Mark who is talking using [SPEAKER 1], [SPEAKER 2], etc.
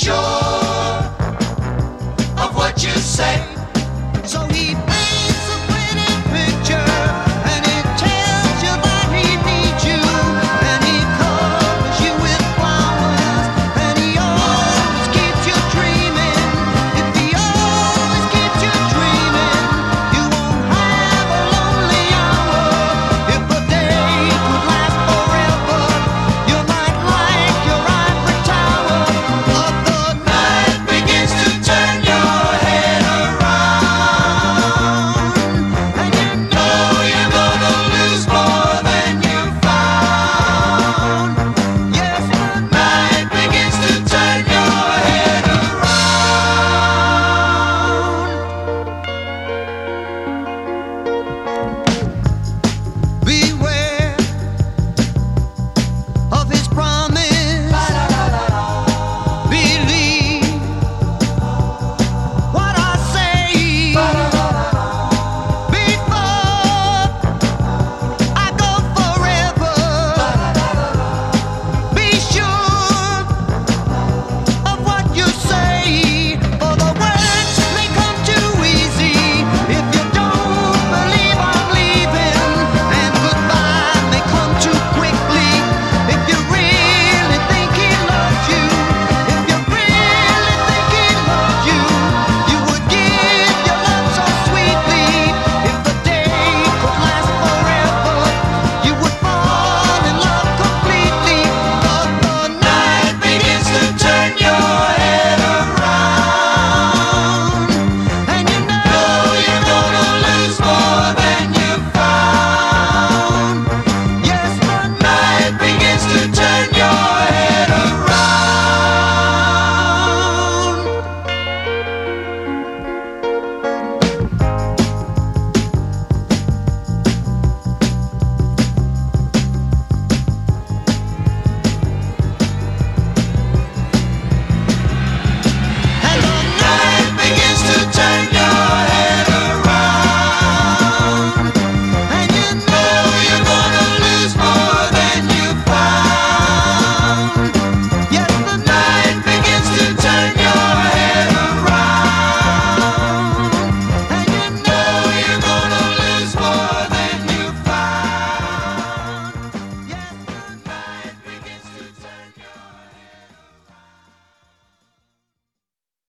[SPEAKER 1] sure of what you say. So he paints a pretty picture, and he tells you that he needs you, and he covers you with flowers, and he always keeps you dreaming. If he always keeps you dreaming, you won't have a lonely hour. If a day could last forever, you might like your ivory tower. But the night begins to turn your head around, and you know you're gonna lose more than you found. Yes, the night begins to turn your head around. Beware of